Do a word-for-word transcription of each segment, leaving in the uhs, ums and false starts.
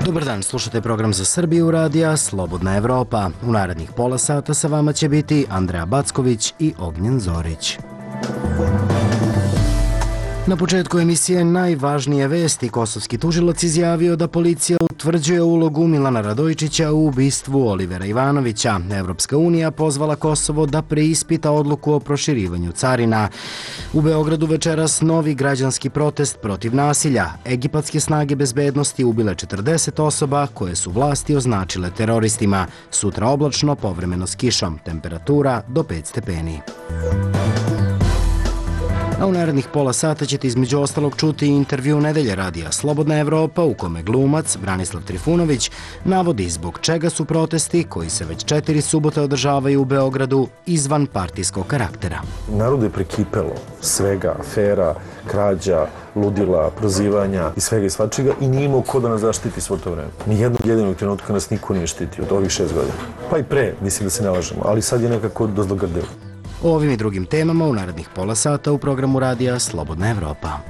Dobar dan, slušate program za Srbiju radija Slobodna Evropa. U narednih pola sata sa vama će biti Andreja Backović i Ognjen Zorić. Na početku emisije najvažnije vesti. Kosovski tužilac izjavio da policija utvrđuje ulogu Milana Radojičića u ubistvu Olivera Ivanovića. Evropska unija pozvala Kosovo da preispita odluku o proširivanju carina. U Beogradu večeras novi građanski protest protiv nasilja. Egipatske snage bezbednosti ubile četrdeset osoba koje su vlasti označile teroristima. Sutra oblačno, povremeno s kišom. Temperatura do pet stepeni. A u narednih pola sata ćete između ostalog čuti intervju Nedelje radija Slobodna Evropa u kome glumac Branislav Trifunović navodi zbog čega su protesti koji se već četiri subote održavaju u Beogradu izvan partijskog karaktera. Narod je prekipelo svega, afera, krađa, ludila, prozivanja i svega i svačega i nije imao ko da nas zaštiti svo to vreme. Nijednog jedinog trenutka nas niko nije štitio od ovih šest godina. Pa i pre, mislim da se ne lažemo, ali sad je nekako dozlogrdeo. O ovim i drugim temama u narednih pola sata u programu radija Slobodna Evropa.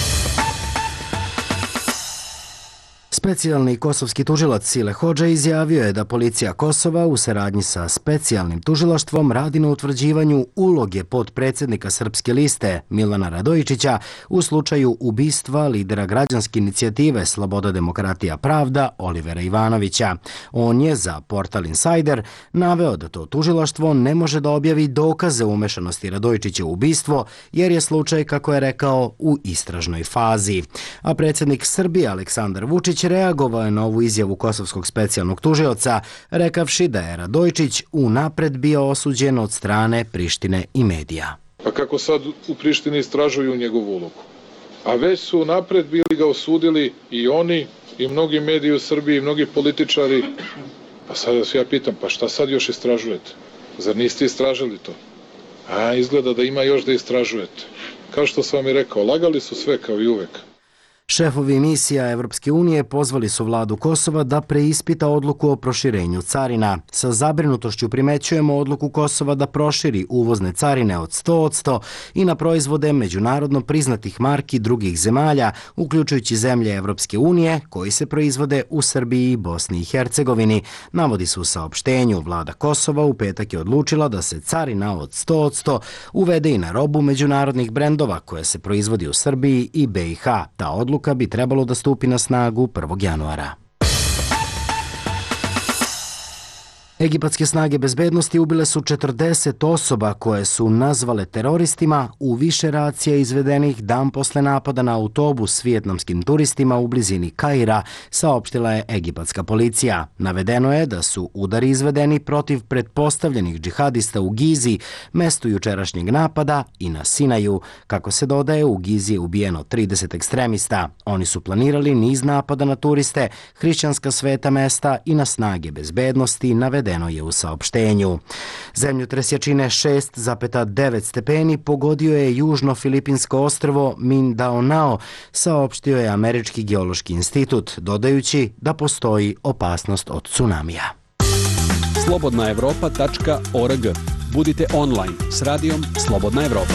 Specijalni kosovski tužilac Sile Hodža izjavio je da policija Kosova u saradnji sa specijalnim tužilaštvom radi na utvrđivanju uloge potpredsjednika Srpske liste Milana Radojičića u slučaju ubistva lidera građanske inicijative Sloboda, demokratija, pravda Olivera Ivanovića. On je za portal Insider naveo da to tužilaštvo ne može da objavi dokaze umešanosti Radojičića u ubistvo jer je slučaj, kako je rekao, u istražnoj fazi. A predsjednik Srbije Aleksandar Vučić reagovao je na ovu izjavu kosovskog specijalnog tužioca, rekavši da je Radojičić unapred bio osuđen od strane Prištine i medija. Pa kako sad u Prištini istražuju njegovu ulogu? A već su unapred bili ga osudili i oni, i mnogi mediji u Srbiji, i mnogi političari. Pa sad ja pitam, pa šta sad još istražujete? Zar niste istražili to? A izgleda da ima još da istražujete. Kao što sam vam i rekao, lagali su sve kao i uvek. Šefovi misija Evropske unije pozvali su vladu Kosova da preispita odluku o proširenju carina. Sa zabrinutošću primećujemo odluku Kosova da proširi uvozne carine od sto posto i na proizvode međunarodno priznatih marki drugih zemalja, uključujući zemlje Evropske unije koji se proizvode u Srbiji i Bosni i Hercegovini. Navodi se u saopštenju. Vlada Kosova u petak je odlučila da se carina od sto posto uvede i na robu međunarodnih brendova koja se proizvodi u Srbiji i B i H. Ta odluka Odluka bi trebalo da stupi na snagu prvog januara. Egipatske snage bezbednosti ubile su četrdeset osoba koje su nazvale teroristima u više racija izvedenih dan posle napada na autobus s vijetnamskim turistima u blizini Kaira, saopštila je egipatska policija. Navedeno je da su udari izvedeni protiv pretpostavljenih džihadista u Gizi, mestu jučerašnjeg napada, i na Sinaju. Kako se dodaje, u Gizi je ubijeno trideset ekstremista. Oni su planirali niz napada na turiste, hrišćanska sveta mesta i na snage bezbednosti, navedeno je u saopštenju. Zemljotres jačine šest zarez devet stepeni pogodio je južno-filipinsko ostrvo Mindanao, saopštio je Američki geološki institut, dodajući da postoji opasnost od tsunamija. slobodna evropa tačka org. Budite online s radijom Slobodna Evropa.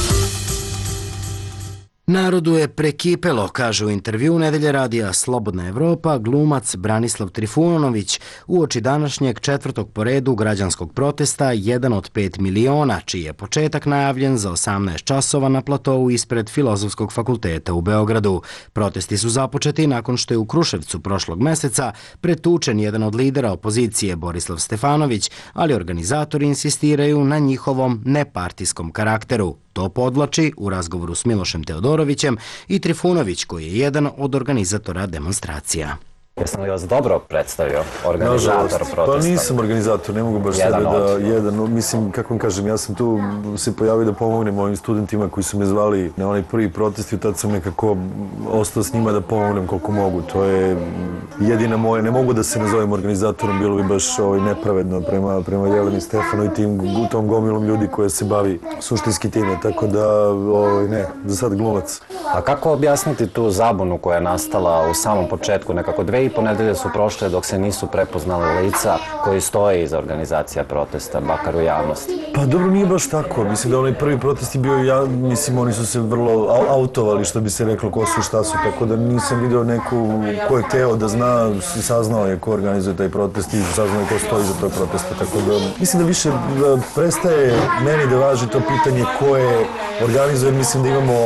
Narodu je prekipelo, kaže u intervju Nedelje radija Slobodna Evropa glumac Branislav Trifunović uoči današnjeg četvrtog po redu građanskog protesta jedan od pet miliona, čiji je početak najavljen za osamnaest časova na platovu ispred Filozofskog fakulteta u Beogradu. Protesti su započeti nakon što je u Kruševcu prošlog meseca pretučen jedan od lidera opozicije Borislav Stefanović, ali organizatori insistiraju na njihovom nepartijskom karakteru. To podvlači u razgovoru s Milošem Teodorovićem i Trifunović, koji je jedan od organizatora demonstracija. Jesam li vas dobro predstavio, organizator protesta? Pa nisam organizator, ne mogu baš sebe da jedan, mislim, kako vam kažem, ja sam tu se pojavio da pomognem ovim studentima koji su me zvali na onaj prvi protest i tad sam nekako ostao s njima da pomognem koliko mogu. To je jedina moja, ne mogu da se nazovem organizatorom, bilo bi baš ovaj, nepravedno prema, prema Jeleni Stefano i tim, tom gomilom ljudi koja se bavi suštinski time, tako da, ovaj, ne, za sad glumac. A kako objasniti tu zabunu koja je nastala u samom početku, nekako dve tri ponedelje su prošle dok se nisu prepoznali lica koji stoje iza organizacija protesta, bakar u javnosti. Pa dobro, nije baš tako. Mislim da onaj prvi protest je bio, ja, mislim, oni su se vrlo autovali, što bi se reklo, ko su i šta su, tako da nisam vidio neku ko je hteo da zna, saznao je ko organizuje taj protest i saznao je ko stoji iza tog protesta, tako da mislim da više prestaje meni da važi to pitanje ko je organizuje, mislim da imamo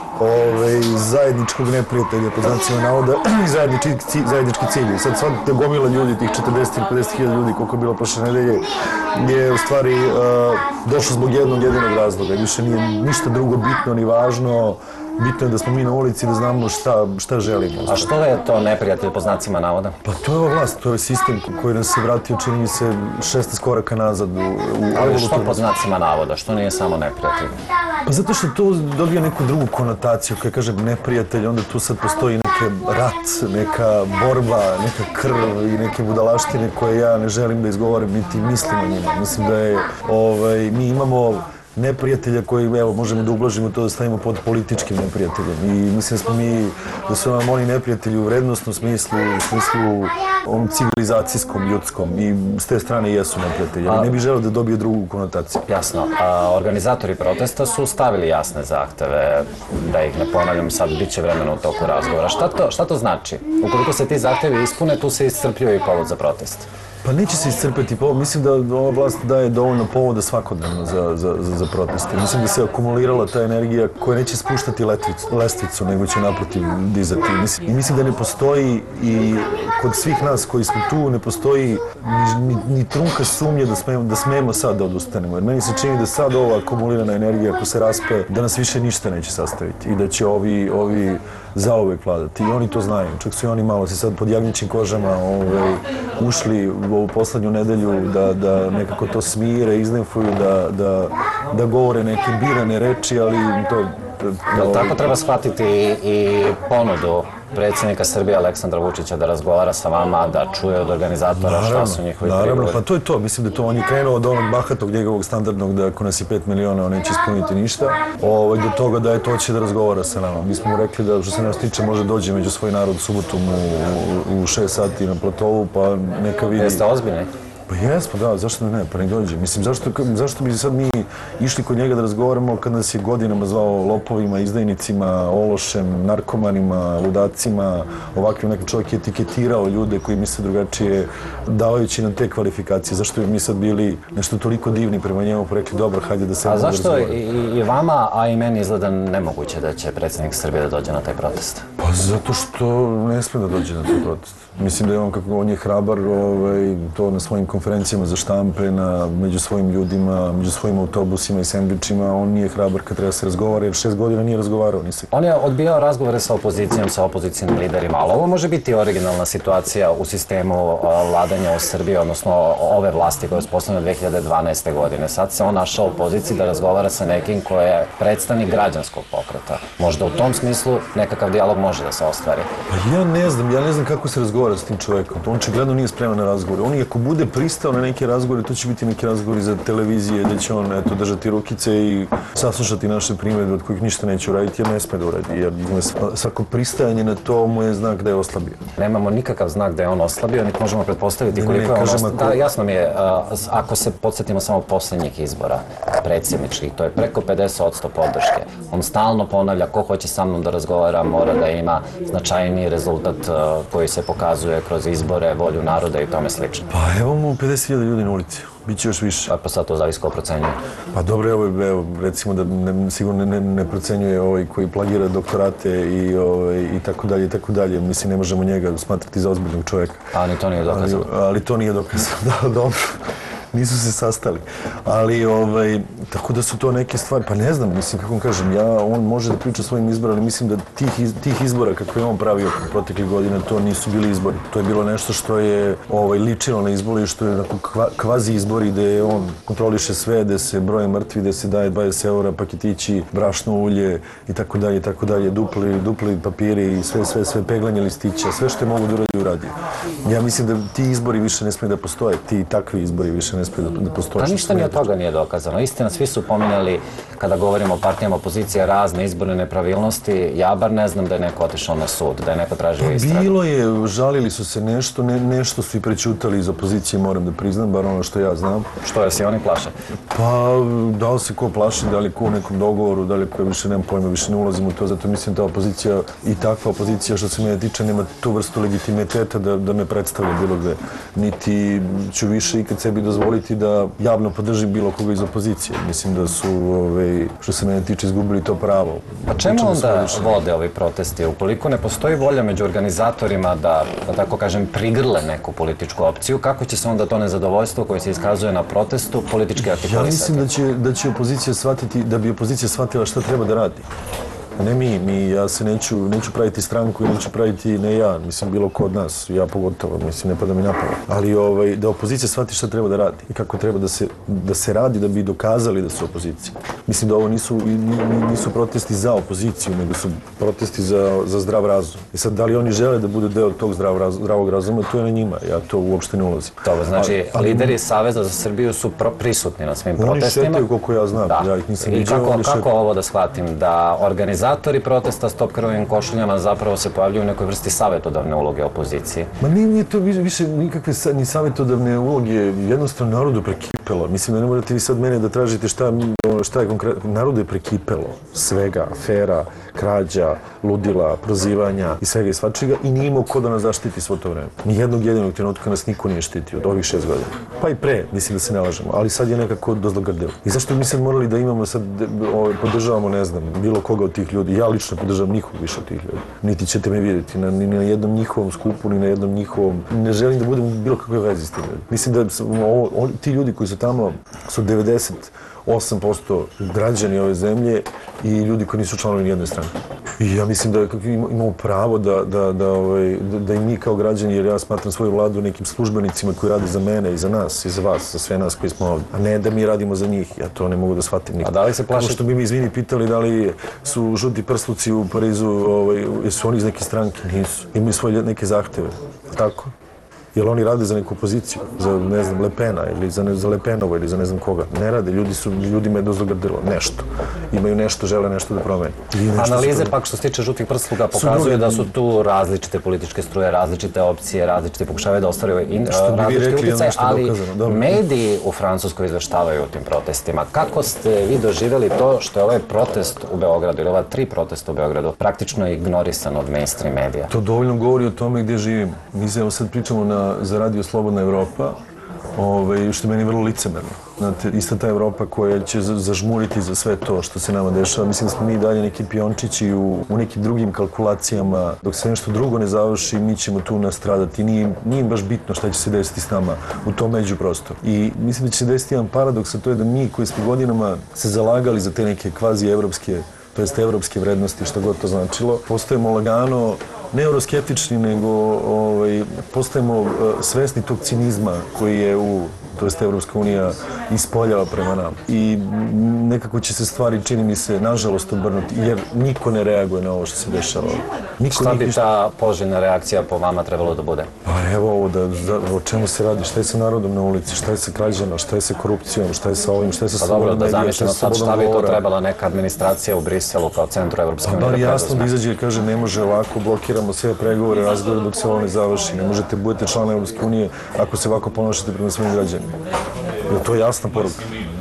Ove, zajedničkog neprijatelja, pod znacima navoda, i zajednički, zajednički cilj. Sad sva te gomila ljudi, tih četrdeset ili pedeset hiljada ljudi, koliko je bilo prošle nedelje, je u stvari uh, došlo zbog jednog jedinog razloga. Više nije ništa drugo bitno ni važno. Bitno je da smo mi na ulici da znamo šta, šta želimo. A što je to neprijatelj po znacima navoda? Pa to je ova vlast, to je sistem koji nas se vratio, čini mi se, šesnaest koraka nazad u, u Ali što po znacima navoda? Što nije samo neprijatelj? Pa zato što to dobija neku drugu konotaciju. Kada kažem neprijatelj, onda tu sad postoji neki rat, neka borba, neka krv i neke budalaštine koje ja ne želim da izgovorim, niti mislim o njima. Mislim da je, ovaj, mi imamo neprijatelja koji, evo, možemo da ublažimo to da stavimo pod političkim neprijateljem. I mislim da smo mi, da su nam oni neprijatelji u vrednostnom smislu, u smislu ovom civilizacijskom, ljudskom. I s te strane jesu neprijatelji. Ali ne bih želeo da dobije drugu konotaciju. Jasno. A organizatori protesta su stavili jasne zahteve, da ih ne ponavljam, sad bit će vremena u toku razgovora. Šta to, šta to znači? Ukoliko se ti zahtevi ispune, tu se iscrpljuje i povod za protest. Pa neće se iscrpeti povod. Mislim da ova vlast daje dovoljno povoda svakodnevno za, za, za, za proteste. Mislim da se akumulirala ta energija koja neće spuštati letvicu, lestvicu, nego će naprotiv dizati. Mislim, I mislim da ne postoji i kod svih nas koji smo tu ne postoji ni, ni, ni trunka sumnje da smemo, da smemo sad da odustanemo. Jer meni se čini da sad ova akumulirana energija ako se raspe, da nas više ništa neće sastaviti i da će ovi, ovi zauvek vladati. I oni to znaju. Čak su i oni malo se sad pod jagnjećim kožama ovaj, ušli u ovu poslednju nedelju da, da nekako to smire, iznenfuju, da, da, da govore neke birane reči, ali to... Jel tako treba shvatiti i ponudu predsjednika Srbije Aleksandra Vučića da razgovara sa vama, da čuje od organizatora šta su njihovi prigovori? Naravno, pa to je to. Mislim da to on je krenuo od onog bahatog njegovog standardnog da ako nas je pet miliona on neće ispuniti ništa, ovaj, do toga da je to će da razgovara sa nama. Mi smo mu rekli da što se nas tiče može dođe među svoj narod subotom u, u šest sati na platovu pa neka vidi... Jeste ozbiljni? Pa jesmo, da, zašto ne, pa ne dođe. Mislim, zašto, zašto bi sad mi išli kod njega da razgovaramo kad nas je godinama zvao lopovima, izdajnicima, ološem, narkomanima, ludacima, ovakvim neki čovjek je etiketirao ljude koji misle drugačije, davajući nam te kvalifikacije. Zašto bi mi sad bili nešto toliko divni prema njemu, pa rekli, dobro, hajde da se... A zašto i, i vama, a i meni izgleda nemoguće da će predsjednik Srbije da dođe na taj protest? Pa zato što ne sme da dođe na taj protest. Mislim da je on, kako on je hrabar, ovaj, to na svojim konferencijama za štampe, na, među svojim ljudima, među svojim autobusima i sendvičima, on nije hrabar kad treba se razgovara, jer šest godina nije razgovarao. Nisi. On je odbijao razgovore sa opozicijom, sa opozicijnim liderima, ali ovo može biti originalna situacija u sistemu vladanja u Srbiji, odnosno ove vlasti koje je uspostavljena dve hiljade dvanaeste. godine. Sad se on našao u poziciji da razgovara sa nekim ko je predstavnik građanskog pokreta. Možda u tom smislu nekakav dijalog može da se ostvari. Pa ja ne znam, ja ne znam kako se razgovara s tim čovjekom. On očigledno nije spreman na razgovore. On i ako bude pristao na neke razgovore, to će biti neki razgovori za televizije, gdje će on eto, držati rukice i saslušati naše primjedbe od kojih ništa neće uraditi, jer ne sme da uradi. Jer svako pristajanje na to mu je znak da je oslabio. Nemamo nikakav znak da je on oslabio, niti možemo pretpostaviti koliko je on oslabio. Da, jasno mi je, ako se podsjetimo samo posljednjih izbora predsjedničkih, to je preko pedeset posto podrške. On stalno ponavlja ko hoće sa mnom da razgovara, mora da ima značajniji rezultat koji se pokazuje kroz izbore, volju naroda i tome slično. Pa evo mu pedeset hiljada ljudi na ulici. Biće još više. Pa sad to zavisi ko procenjuje. Pa dobro, evo, evo recimo da ne, sigurno ne, ne procenjuje ovaj koji plagira doktorate i, ovaj, i tako dalje i tako dalje. Mislim, ne možemo njega smatrati za ozbiljnog čovjeka. A ni to nije dokazano. Ali, ali to nije dokazano, da, dobro. Nisu se sastali. Ali, ovaj, tako da su to neke stvari, pa ne znam, mislim, kako vam kažem, ja, on može da priča o svojim izbora, ali mislim da tih, iz, tih izbora kako je on pravio proteklih godina, to nisu bili izbori. To je bilo nešto što je ovaj, ličilo na izbori, što je kva, kvazi izbori gde on kontroliše sve, gde se broje mrtvi, gde se daje dvadeset eura paketići, brašno ulje i tako dalje, i tako dalje, dupli, dupli papiri i sve, sve, sve peglanje listića, sve što je mogu da uradi, uradi. Ja mislim da ti izbori više ne smije da postoje, ti takvi izbori više ne smije da, da postoje. Pa ništa ni od toga nije dokazano. Istina, svi su pominjali kada govorimo o partijama opozicije, razne izborne nepravilnosti, ja bar ne znam da je neko otišao na sud, da je neko tražio istragu. Bilo je, žalili su se nešto, ne, nešto su i prećutali iz opozicije, moram da priznam, bar ono što ja znam. Što je, si oni plaše? Pa, da li se ko plaši, da li ko u nekom dogovoru, da li ko više nemam pojma, više ne ulazim u to, zato mislim da opozicija i takva opozicija što se mene tiče nema tu vrstu legitimiteta da, da me predstavlja bilo gde. Niti ću više ikad sebi dozvoliti da javno podržim bilo koga iz opozicije. Mislim da su, ove, što se mene tiče, izgubili to pravo. Pa čemu onda vode ovi protesti? Ukoliko ne postoji volja među organizatorima da, da tako kažem, prigrle neku političku opciju, kako će se onda to nezadovoljstvo koje se iskazuje na protestu politički artikulisati? Ja mislim da će, da će opozicija shvatiti, da bi opozicija shvatila šta treba da radi. Ne mi, mi, ja se neću, neću praviti stranku i neću praviti, ne ja, mislim bilo ko od nas, ja pogotovo, mislim ne pada mi napravo. Ali ovaj, da opozicija shvati šta treba da radi i kako treba da se, da se radi da bi dokazali da su opozicija. Mislim da ovo nisu, nisu protesti za opoziciju, nego su protesti za, za zdrav razum. I sad, da li oni žele da bude deo tog zdrav, raz, zdravog razuma, to je na njima, ja to uopšte ne ulazim. Dobro, znači ali, lideri Saveza za Srbiju su pro, prisutni na svim oni protestima. Oni šetaju koliko ja znam, da. ja ih nisam I viđao. kako, kako ovo da shvatim, da organizacija Organizatori protesta Stop krvavim košuljama zapravo se pojavljuju u nekoj vrsti savjetodavne uloge opozicije. Ma nije, nije to više nikakve ni savjetodavne uloge, jednostavno narodu prekipelo. Mislim da ne morate vi sad mene da tražite šta, šta je konkretno. Narodu je prekipelo svega, afera, krađa, ludila, prozivanja i svega i svačega i nije imao ko da nas zaštiti svo to vreme. Nijednog jedinog trenutka nas niko nije štitio od ovih šest godina. Pa i pre, mislim da se ne lažemo, ali sad je nekako dozlogrdilo. I zašto mi sad morali da imamo sad, podržavamo, ne znam, bilo koga od tih ljudi. Ja lično podržavam nikog više od tih ljudi. Niti ćete me vidjeti na, ni na jednom njihovom skupu, ni na jednom njihovom... Ne želim da budem u bilo kakve vezi s tim ljudi. Mislim da ovo, on, ti ljudi koji su tamo su devedeset osam posto građani ove zemlje i ljudi koji nisu članovi nijedne strane. I ja mislim da imamo pravo da, da, da, ovaj, da, da i mi kao građani, jer ja smatram svoju vladu nekim službenicima koji rade za mene i za nas i za vas, za sve nas koji smo ovdje, a ne da mi radimo za njih. Ja to ne mogu da shvatim nikad. A da li se plaši... Kao što bi mi, izvini, pitali da li su žuti prsluci u Parizu, ovaj, jesu oni iz neke stranke? Nisu. Imaju svoje neke zahteve. Tako? Jel oni rade za neku poziciju, za, ne znam, Le Pena ili za, ne, za Le Penovo ili za ne znam koga. Ne rade, ljudi su, ljudima je dozlogrdilo nešto. Imaju nešto, žele nešto da promene. Analize pak što se tiče žutih prsluka pokazuju da su tu različite političke struje, različite opcije, različite pokušavaju da ostvaraju in, različite utjecaje, ali mediji u Francuskoj izveštavaju o tim protestima. Kako ste vi doživjeli to što je ovaj protest u Beogradu ili ova tri protesta u Beogradu praktično ignorisan od mainstream medija? To dovoljno govori o tome gdje živim. Mi se evo sad pričamo na za radio Slobodna Evropa, ovaj, što je meni vrlo licemerno. Znate, ista ta Evropa koja će zažmuriti za sve to što se nama dešava. Mislim da smo mi dalje neki piončići u, u nekim drugim kalkulacijama. Dok se nešto drugo ne završi, mi ćemo tu nastradati. Nije, nije baš bitno šta će se desiti s nama u tom međuprostoru. I mislim da će se desiti jedan paradoks, a to je da mi koji smo godinama se zalagali za te neke kvazi-evropske, to jest evropske vrednosti, što god to značilo, postajemo lagano ne euroskeptični, nego ovaj, postajemo uh, svesni tog cinizma koji je u, to jest Evropska unija, ispoljava prema nam. I nekako će se stvari, čini mi se, nažalost obrnuti, jer niko ne reaguje na ovo što se dešava. Niko, šta bi ta poželjna reakcija po vama trebalo da bude? Pa evo ovo, da, da, o čemu se radi, šta je sa narodom na ulici, šta je sa krađama, šta je sa korupcijom, šta je sa ovim, šta je sa slobodom medija, da zamislimo sad šta bi to trebala neka administracija u Briselu kao centru Evropske unije. Pa bar jasno da izađe i kaže ne može ovako, blokiramo sve pregovore, razgovore dok se ovo ne završi. Ne možete budete član Evropske unije ako se ovako ponašate prema svojim građanima. Je to jasna poruka?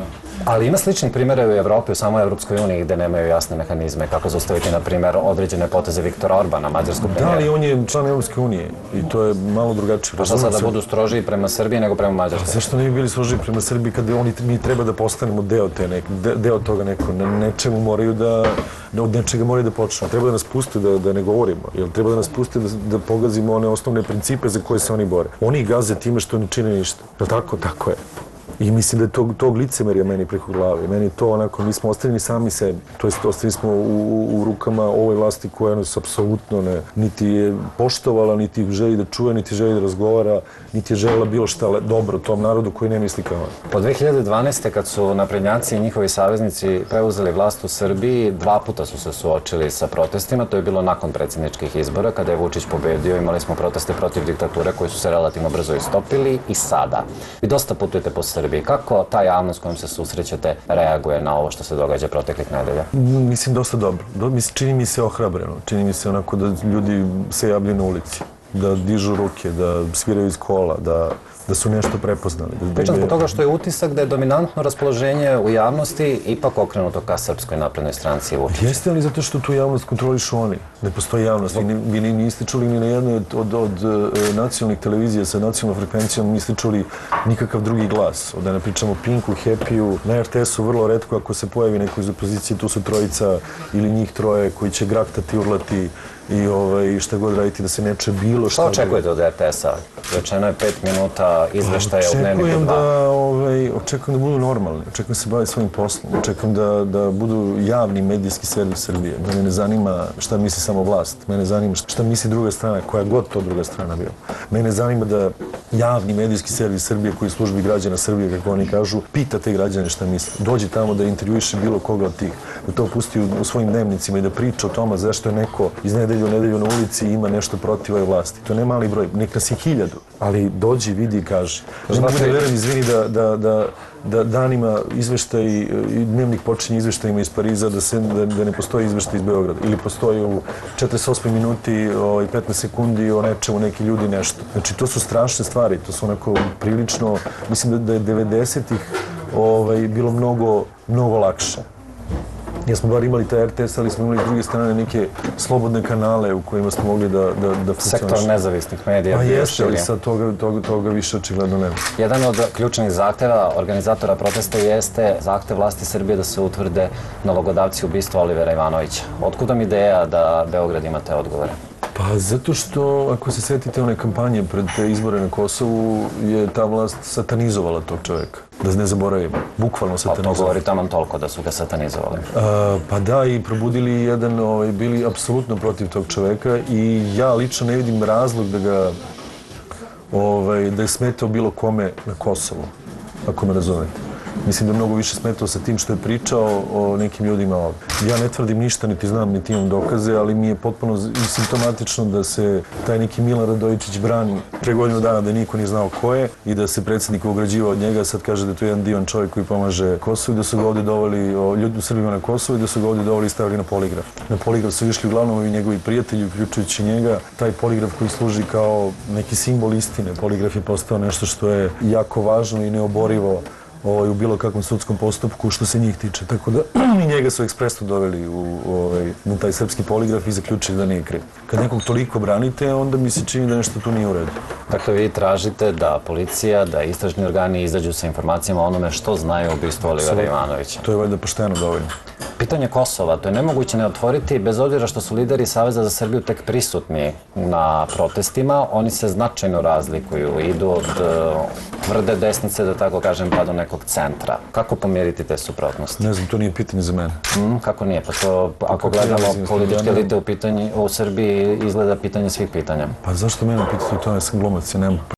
Ali ima sličnih primjera u Evropi, u samoj Evropskoj uniji, gde nemaju jasne mehanizme. Kako zaustaviti, na primjer, određene poteze Viktora Orbana, mađarskog premijera? Da, ali on je član Evropske unije i to je malo drugačije. Pa šta sad da budu strožiji prema Srbiji nego prema Mađarskoj? Zašto ne bi bili strožiji prema Srbiji kad oni, mi treba da postanemo deo, te nek, de, deo toga neko, na nečemu moraju da, od nečega moraju da počnu. Treba da nas puste da, da ne govorimo, jer treba da nas puste da, da pogazimo one osnovne principe za koje se oni bore. Oni gaze time što ne čine ništa. Je li tako? Tako je. I mislim da je tog, tog licemerja meni preko glave. Meni to onako, mi smo ostavljeni sami sebi. To jest, ostavljeni smo u, u rukama ovoj vlasti koja nas apsolutno ne, niti je poštovala, niti želi da čuje, niti želi da razgovara, niti je želela bilo šta dobro tom narodu koji ne misli kao on. Po dve hiljade dvanaeste. kad su naprednjaci i njihovi saveznici preuzeli vlast u Srbiji, dva puta su se suočili sa protestima. To je bilo nakon predsjedničkih izbora, kada je Vučić pobedio. Imali smo proteste protiv diktature koji su se relativno brzo istopili i sada. Vi dosta putujete po Srbiji. Srbiji. Kako ta javnost s kojom se susrećete reaguje na ovo što se događa proteklih nedelja? Mislim, dosta dobro. Čini mi se ohrabreno. Čini mi se onako da ljudi se javljaju na ulici, da dižu ruke, da sviraju iz kola, da da su nešto prepoznali. Pričam zbog toga što je utisak da je dominantno raspoloženje u javnosti ipak okrenuto ka Srpskoj naprednoj stranci i Vučiću. Jeste li zato što tu javnost kontrolišu oni? Ne postoji javnost. Vi niste čuli ni na jednoj od nacionalnih televizija sa nacionalnom frekvencijom, niste čuli nikakav drugi glas. Da ne pričamo o Pinku, Happy-u, na er te esu vrlo retko ako se pojavi neko iz opozicije, tu su trojica ili njih troje koji će graktati, urlati i šta god raditi da se neče bilo šta. Šta očekujete od er te esa? Rečeno je pet minuta izveštaja u Dnevniku dva. Očekujem da budu normalni, očekujem da se bave svojim poslom, očekujem da budu javni medijski servis Srbije, da me ne zanima šta misli samo vlast, mene zanima šta misli druga strana, koja god to druga strana bila. Mene zanima da javni medijski servis Srbije koji službi građana Srbije, kako oni kažu, pita te građane šta misle. Dođe tamo da intervjuiše bilo koga od tih, da to pusti u svojim dnevnicima i da priča o tome zašto je neko iz nedelju u nedelju na ulici i ima nešto protiv ove vlasti. To ne mali broj, nek nas je hiljadu, ali dođi, vidi i kaži. Ne mogu da verujem, izvini, da danima izveštaj i dnevnik počinje izveštajima iz Pariza, da ne postoji izveštaj iz Beograda. Ili postoji u četrdeset osmoj minuti i petnaest sekundi o nečemu, neki ljudi nešto. Znači, to su strašne stvari, to su onako prilično, mislim da je devedesetih bilo mnogo, mnogo lakše. Jer smo bar imali taj er te es, ali smo imali s druge strane neke slobodne kanale u kojima smo mogli da funkcioniš. Sektor nezavisnih medija. Pa jeste, ali sad toga više očigledno nema. Jedan od ključnih zahteva organizatora protesta jeste zahtev vlasti Srbije da se utvrde nalogodavci ubistva Olivera Ivanovića. Otkud vam ideja da Beograd ima te odgovore? Pa zato što, ako se setite one kampanje pred te izbore na Kosovu, je ta vlast satanizovala tog čoveka. Da ne zaboravimo, bukvalno satanizovala. Pa to govori taman toliko da su ga satanizovali. Pa da, i probudili jedan, bili apsolutno protiv tog čoveka i ja lično ne vidim razlog da ga, da je smetao bilo kome na Kosovu, ako me razumete. Mislim da je mnogo više smetao sa tim što je pričao o nekim ljudima ovdje. Ja ne tvrdim ništa, niti znam, niti imam dokaze, ali mi je potpuno simptomatično da se taj neki Milan Radojičić brani pre godinu dana da niko nije znao ko je i da se predsjednik ograđivao od njega, sad kaže da je to jedan divan čovjek koji pomaže Kosovu i da su ga ovdje doveli, ljudi u Srbima na Kosovu i da su ga ovdje doveli i stavili na poligraf. Na poligraf su išli uglavnom i njegovi prijatelji, uključujući njega. Taj poligraf koji služi kao neki simbol istine. Poligraf je postao nešto što je jako važno i neoborivo u bilo kakvom sudskom postupku što se njih tiče. Tako da i njega su ekspresno doveli u taj srpski poligraf i zaključili da nije kriv. Kad nekog toliko branite, onda mi se čini da nešto tu nije u redu. Dakle, vi tražite da policija, da istražni organi izađu sa informacijama o onome što znaju o ubistvu Olivera Ivanovića. To je valjda pošteno dovoljno. Pitanje Kosova, to je nemoguće ne otvoriti, bez obzira što su lideri Saveza za Srbiju tek prisutni na protestima, oni se značajno razlikuju, idu od tvrde desnice, da tako kažem, pa do nekog centra. Kako pomiriti te suprotnosti? Ne znam, to nije pitanje za mene. Kako nije? Pa to, ako gledamo političke elite u Srbiji, izgleda pitanje svih pitanja. Pa zašto mene pitati o tome? Ja sam glumac, ja nemam.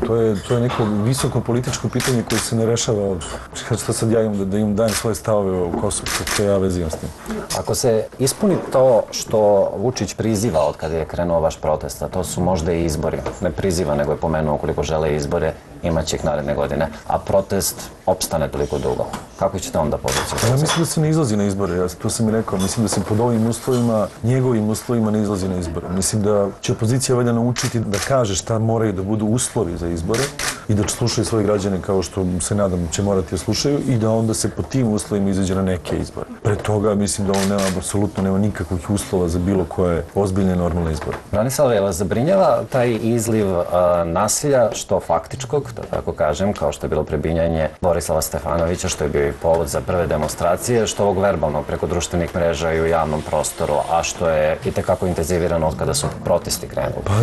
To je neko visoko političko pitanje koje se ne rešava ovdje. Što sad ja imam da im dajem svoje stavove u Kosovu, što ja vezim s tim. Ako se ispuni to što Vučić priziva od kada je krenuo vaš protest, a to su možda i izbori, ne priziva, nego je pomenuo ukoliko žele izbore, imaće ih naredne godine, a protest opstane toliko dugo. Kako ćete onda povući? Ja mislim da se ne izlazi na izbore, to sam i rekao. Mislim da se pod ovim uslovima, njegovim uslovima ne izlazi na izbore. Mislim da će opozicija valjda naučiti da kaže šta moraju da budu uslovi za izbore i da slušaju svoje građane kao što se nadam će morati da slušaju i da onda se pod tim uslovima izađe na neke izbore. Pre toga mislim da ovo nema, apsolutno nema nikakvih uslova za bilo koje ozbiljne normalne izbore. Branislav, je li vas zabrinjava taj izliv nasilja, što faktičkog, da tako kažem, kao što je bilo prebijanje Borislava Stefanovića, što je bio i povod za prve demonstracije, što ovog verbalnog preko društvenih mreža i u javnom prostoru, a što je i tekako intenzivirano od kada su protesti krenuli? Pa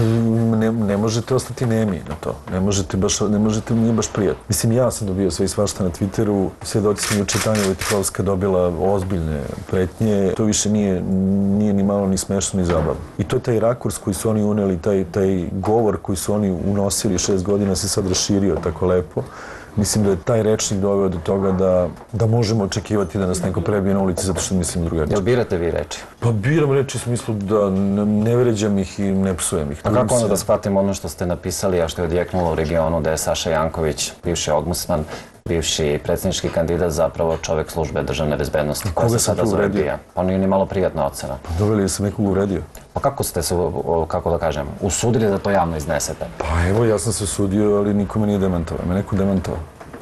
ne možete ostati nemi na to. Ne možete baš, ne možete, nije baš prijatno. Mislim, ja sam dobio sve i svašta na Twitteru, svedoci smo juče Tanja Vojtehovska dobila ozbiljne pretnje. To više nije ni malo ni smešno ni zabavno. I to je taj rakurs koji su oni uneli, taj govor koji su oni unosili šest godina se sad raširio tako lepo. Mislim da je taj rečnik doveo do toga da možemo očekivati da nas neko prebije na ulici zato što mislim drugačije. Jel birate vi reči? Pa biram reči u smislu da ne vređam ih i ne psujem ih. A kako onda da shvatim ono što ste napisali, a što je odjeknulo u regionu, da je Saša Janković, bivši ombudsman, bivši predsjednički kandidat, zapravo čovjek službe državne bezbednosti koja se sada zove B I A. Pa nije ni malo prijatna ocena. Pa doveli sam nekog uvredio. Pa kako ste se, kako da kažem, usudili da to javno iznesete? Pa evo, ja sam se usudio, ali niko me nije demantovao. Me neko demantovao.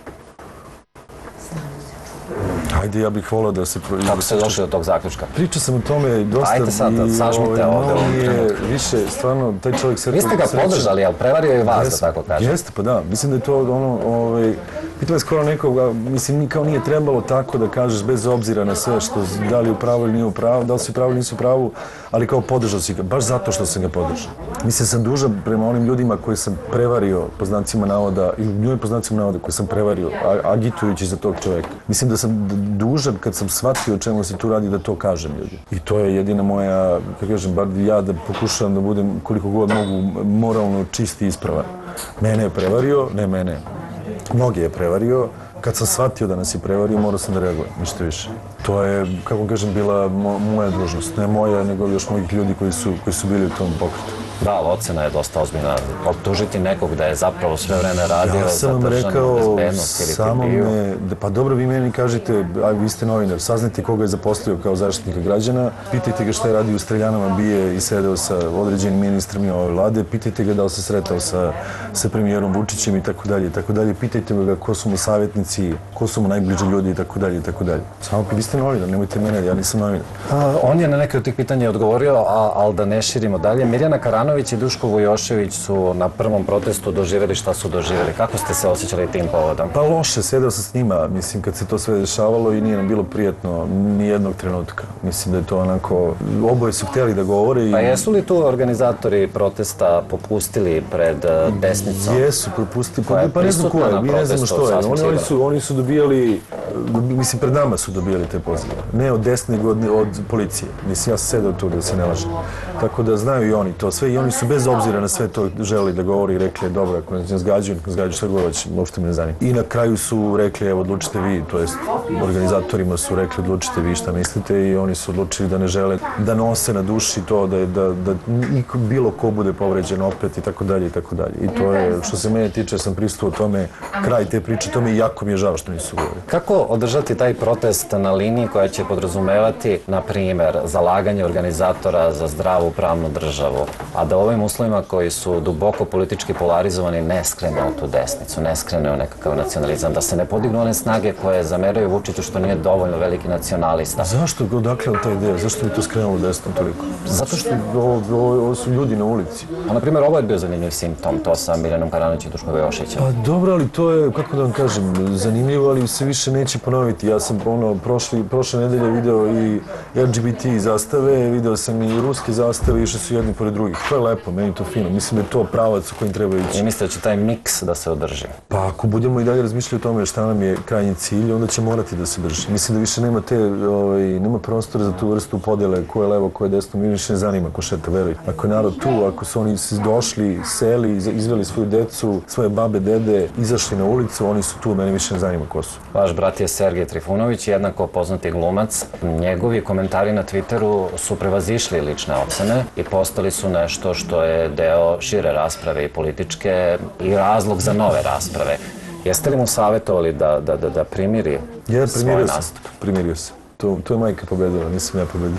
Ajde, ja bih volao da se... Kako ste došli do tog zaključka? Pričao sam o tome dosta... Ajde sad, da sažmite ovdje u ovom trenutku. Više, stvarno, taj čovjek... Vi ste ga podržali, ali prevario i vas, da tako kažem. Jeste, pa da. Mislim da je to ono... Pitao je skoro nekoga, mislim, kao nije trebalo tako da kažeš bez obzira na sve što da li je u pravu ili nije u pravu, da li su u pravu ili nisu u pravu, ali kao podržao si ga, baš zato što sam ga podržao. Mislim, sam dužan prema onim ljudima koji sam prevario, po znacima navoda, ili ljudima po znacima navoda koji sam prevario, agitujući za tog čovjeka. Mislim da sam dužan, kad sam shvatio o čemu se tu radi, da to kažem ljudi. I to je jedina moja, kako kažem, bar ja da pokušavam da budem koliko god mogu moralno čist i ispravan. Mene je prevario, ne mene. Mnogi je prevario. Kad sam shvatio da nas je prevario, morao sam da reagujem, ništa više. To je, kako kažem, bila moja dužnost. Ne moja, nego još mojih ljudi koji su, koji su bili u tom pokretu. Da, ali ocena je dosta ozbiljna. Optužiti nekog da je zapravo sve vreme radio ja za državnu bezbednost ili samo ti bio. Me, pa dobro, vi meni kažete, a vi ste novinar, saznajte koga je zaposlio kao zaštitnika građana, pitajte ga šta je radio u streljanama, bije i sedeo sa određenim ministrima ove vlade, pitajte ga da li se sretao sa, sa premijerom Vučićem i tako dalje, tako dalje, pitajte ga ko su mu savjetnici, ko su mu najbliži ljudi i tako dalje, i tako dalje. Samo vi ste novinar, nemojte mene, ja nisam novinar. A, on je na neke od tih pitanja odgovorio, a, ali da ne širimo dalje. Mirjana Karanović i Duško Vujošević su na prvom protestu doživjeli šta su doživjeli. Kako ste se osjećali tim povodom? Pa loše, sedeo sam s njima, mislim, kad se to sve dešavalo i nije nam bilo prijatno ni jednog trenutka. Mislim da je to onako, oboje su htjeli da govore i... Pa jesu li tu organizatori protesta popustili pred desnicom? Jesu, popustili, pa, pa ne znam ko je, mi ne znamo što je. Oni, oni, su, oni su dobijali, mislim, pred nama su dobijali te pozive. Ne od desne, nego od, od policije. Mislim, ja sam sedeo tu da se ne lažem. Tako da znaju i oni to sve i oni su bez obzira na sve to želi da govori i rekli, dobro, ako nas ne zgađuju, ne zgađuju šta govoreći, uopšte me ne zanima. I na kraju su rekli, evo, odlučite vi, to jest organizatorima su rekli, odlučite vi šta mislite i oni su odlučili da ne žele da nose na duši to, da, da, da niko, bilo ko bude povređen opet i tako dalje i tako dalje. I to je, što se mene tiče, sam prisutuo tome, kraj te priče, tome i jako mi je žao što nisu govorili. Kako održati taj protest na liniji koja će podrazumevati, na primjer, zalaganje organizatora za zdravu pravnu državu, a da ovim uslovima koji su duboko politički polarizovani ne skrene u tu desnicu, ne skrene u nekakav nacionalizam, da se ne podignu one snage koje zameraju Vučiću što nije dovoljno veliki nacionalista? Zašto? Odakle ta ideja? Zašto bi to skrenulo desno toliko? Zato što ovo, ovo, ovo su ljudi na ulici. Pa, na primjer, ovo je bio zanimljiv simptom, to sa Mirjanom Karanović i Duškom Vujoševićem. Pa dobro, ali to je, kako da vam kažem, zanimljivo, ali se više neće ponoviti. Ja sam ono, prošli, prošle nedelje video i L G B T zastave, video sam i ruske zastave, išli su jedni pored drugih. To je lepo, meni to fino. Mislim da je to pravac u kojim treba ići. I mislite da će taj miks da se održi? Pa ako budemo i dalje razmišljati o tome šta nam je krajnji cilj, onda će morati da se drži. Mislim da više nema te, ovaj, nema prostora za tu vrstu podjele, ko je levo, ko je desno, mi više ne zanima ko šeta, veruj. Ako je narod tu, ako su oni došli, seli, izveli svoju decu, svoje babe, dede, izašli na ulicu, oni su tu, mene više ne zanima ko su. Vaš brat je Sergej Trifunović, jednako poznati glumac. Njegovi komentari na Twitteru su prevazišli lične ocene i postali su nešto što je deo šire rasprave i političke i razlog za nove rasprave. Jeste li mu savjetovali da, da, da, da primiri ja, svoj nastup? Primirio se. To, to je majka pobedila, nisam ja pobedio,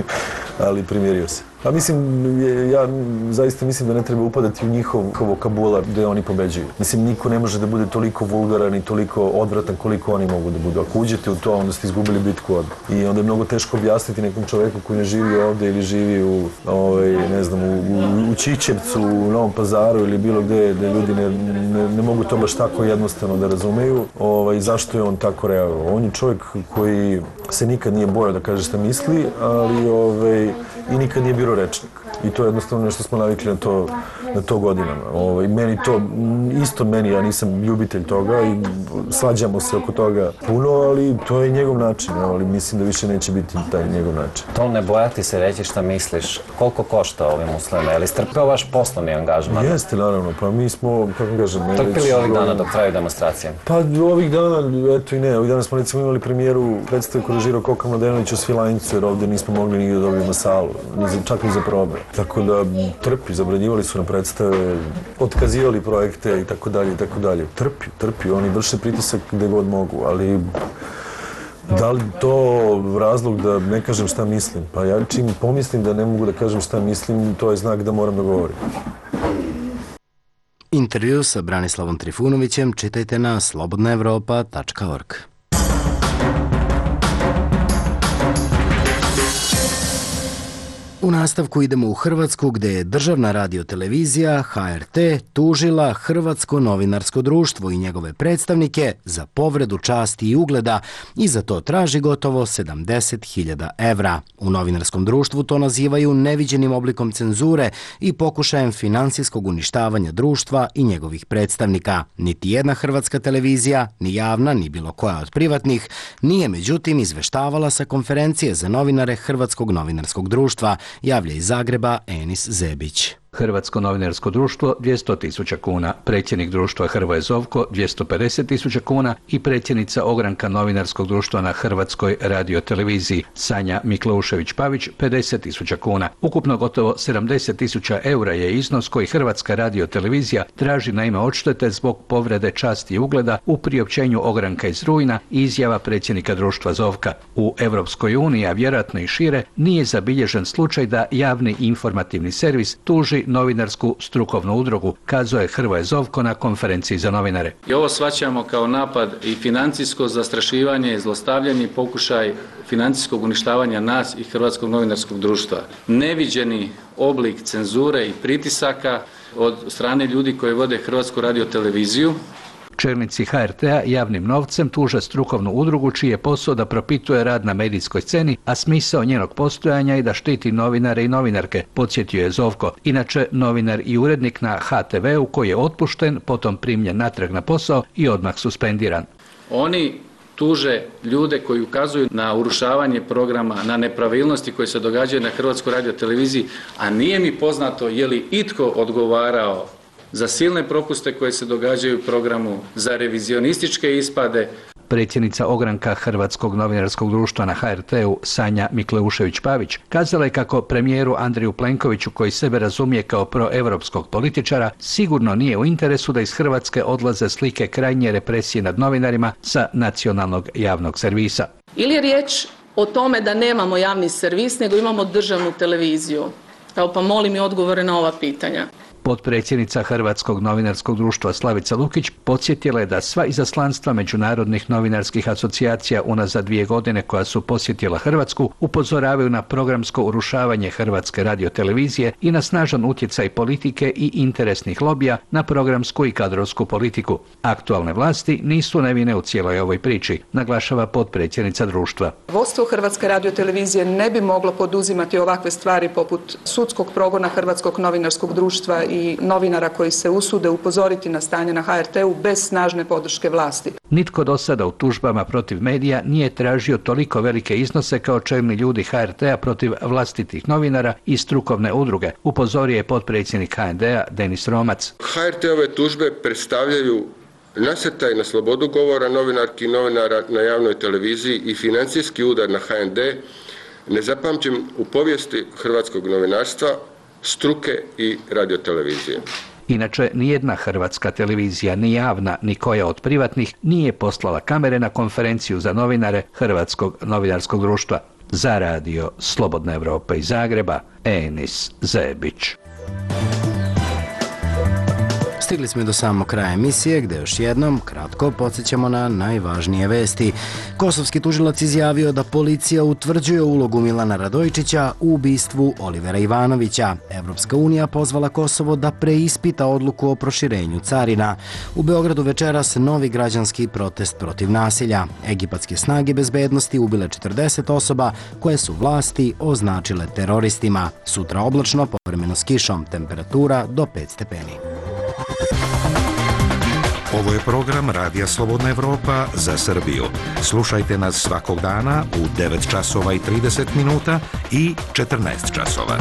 ali primirio se. Pa mislim, ja zaista mislim da ne treba upadati u njihov vokabular gde oni pobeđuju. Mislim, niko ne može da bude toliko vulgaran i toliko odvratan koliko oni mogu da budu. Ako uđete u to, onda ste izgubili bitku odmah. I onda je mnogo teško objasniti nekom čoveku koji ne živi ovde ili živi u, ovaj, ne znam, u, u, u Čičevcu, u Novom Pazaru ili bilo gde, gde ljudi ne, ne, ne mogu to baš tako jednostavno da razumeju. Ovaj, zašto je on tako reagovao? On je čovjek koji se nikad nije bojao da kaže šta misli, ali ovaj, i nikad nije bio rečnik. I to je jednostavno nešto smo navikli na to, na to godinama. Ovaj, meni to, isto meni, ja nisam ljubitelj toga i svađamo se oko toga puno, ali to je njegov način, ali mislim da više neće biti taj njegov način. To ne bojati se reći šta misliš, koliko košta ovim uslovima? Je li strpeo vaš poslovni angažman? Jeste, naravno, pa mi smo, kako kažem... Trpili ovih dana dok traju demonstracije? Pa ovih dana, eto i ne, ovih dana smo recimo imali premijeru predstavu koju režirao Koka Mladenović u Svilajncu, jer ovdje nismo mogli nigdje da dobijemo salu, čak ni za probe. Tako da trpi, zabranjivali su nam predstavu. predstave, otkazivali projekte i tako dalje i tako dalje. Trpi, trpi, oni vrše pritisak gde god mogu, ali da li to razlog da ne kažem šta mislim? Pa ja čim pomislim da ne mogu da kažem šta mislim, to je znak da moram da govorim. Intervju sa Branislavom Trifunovićem čitajte na slobodna evropa tačka org. U nastavku idemo u Hrvatsku gde je državna radiotelevizija H R T tužila Hrvatsko novinarsko društvo i njegove predstavnike za povredu časti i ugleda i za to traži gotovo sedamdeset hiljada evra. U novinarskom društvu to nazivaju neviđenim oblikom cenzure i pokušajem finansijskog uništavanja društva i njegovih predstavnika. Niti jedna hrvatska televizija, ni javna, ni bilo koja od privatnih, nije međutim izveštavala sa konferencije za novinare Hrvatskog novinarskog društva, javlja iz Zagreba Enis Zebić. Hrvatsko novinarsko društvo dvjesto tisuća kuna, predsjednik društva Hrvoje Zovko dvjesto pedeset tisuća kuna i predsjednica ogranka novinarskog društva na Hrvatskoj radioteleviziji Sanja Mikleušević-Pavić pedeset tisuća kuna. Ukupno gotovo sedamdeset tisuća eura je iznos koji Hrvatska radiotelevizija traži na ime odštete zbog povrede časti i ugleda u priopćenju ogranka iz rujna i izjava predsjednika društva Zovka. U Europskoj uniji, a vjerojatno i šire, nije zabilježen slučaj da javni informativni servis tuži novinarsku strukovnu udrugu, kazao je Hrvoje Zovko na konferenciji za novinare. I ovo shvaćamo kao napad i financijsko zastrašivanje i zlostavljanje i pokušaj financijskog uništavanja nas i Hrvatskog novinarskog društva. Neviđeni oblik cenzure i pritisaka od strane ljudi koji vode Hrvatsku radioteleviziju. Čelnici H R T-a javnim novcem tuže strukovnu udrugu čiji je posao da propituje rad na medijskoj sceni, a smisao njenog postojanja je da štiti novinare i novinarke, podsjetio je Zovko. Inače, novinar i urednik na H T V-u koji je otpušten, potom primljen natrag na posao i odmah suspendiran. Oni tuže ljude koji ukazuju na urušavanje programa, na nepravilnosti koje se događaju na Hrvatskoj radioteleviziji, a nije mi poznato je li itko odgovarao za silne propuste koje se događaju u programu, za revizionističke ispade. Predsjednica ogranka Hrvatskog novinarskog društva na H R T-u Sanja Mikleušević-Pavić kazala je kako premijeru Andreju Plenkoviću, koji sebe razumije kao proevropskog političara, sigurno nije u interesu da iz Hrvatske odlaze slike krajnje represije nad novinarima sa nacionalnog javnog servisa. Ili je riječ o tome da nemamo javni servis, nego imamo državnu televiziju? Evo pa molim i odgovore na ova pitanja. Potpredsjednica Hrvatskog novinarskog društva Slavica Lukić podsjetila je da sva izaslanstva međunarodnih novinarskih asocijacija unazad dvije godine koja su posjetila Hrvatsku upozoravaju na programsko urušavanje Hrvatske radiotelevizije i na snažan utjecaj politike i interesnih lobija na programsku i kadrovsku politiku. Aktualne vlasti nisu nevine u cijeloj ovoj priči, naglašava potpredsjednica društva. Vodstvo Hrvatske radiotelevizije ne bi moglo poduzimati ovakve stvari poput sudskog progona Hrvatskog novinarskog društva i novinara koji se usude upozoriti na stanje na H R T-u bez snažne podrške vlasti. Nitko do sada u tužbama protiv medija nije tražio toliko velike iznose kao čelni ljudi H R T-a protiv vlastitih novinara i strukovne udruge, upozorio je potpredsjednik H N D-a Denis Romac. H R T-ove tužbe predstavljaju nasrtaj na slobodu govora novinarki i novinara na javnoj televiziji i financijski udar na H N D, nezapamćen u povijesti hrvatskog novinarstva, struke i radiotelevizije. Inače, nijedna hrvatska televizija, ni javna, ni koja od privatnih, nije poslala kamere na konferenciju za novinare Hrvatskog novinarskog društva. Za radio Slobodna Evropa iz Zagreba, Enis Zebić. Stigli smo do samog kraja emisije gde još jednom kratko podsjećamo na najvažnije vesti. Kosovski tužilac izjavio da policija utvrđuje ulogu Milana Radojičića u ubistvu Olivera Ivanovića. Evropska unija pozvala Kosovo da preispita odluku o proširenju carina. U Beogradu večeras novi građanski protest protiv nasilja. Egipatske snage bezbednosti ubile četrdeset osoba koje su vlasti označile teroristima. Sutra oblačno, povremeno s kišom, temperatura do pet stepeni. Ovo je program Radija Slobodna Evropa za Srbiju. Slušajte nas svakog dana u devet časova i trideset minuta i četrnaest časova.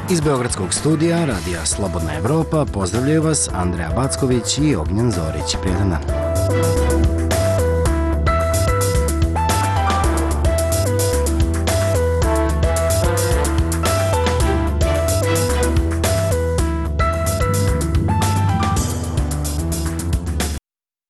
Iz Beogradskog studija Radija Slobodna Evropa pozdravljaju vas Andreja Backović i Ognjen Zorić. Prijetan dan.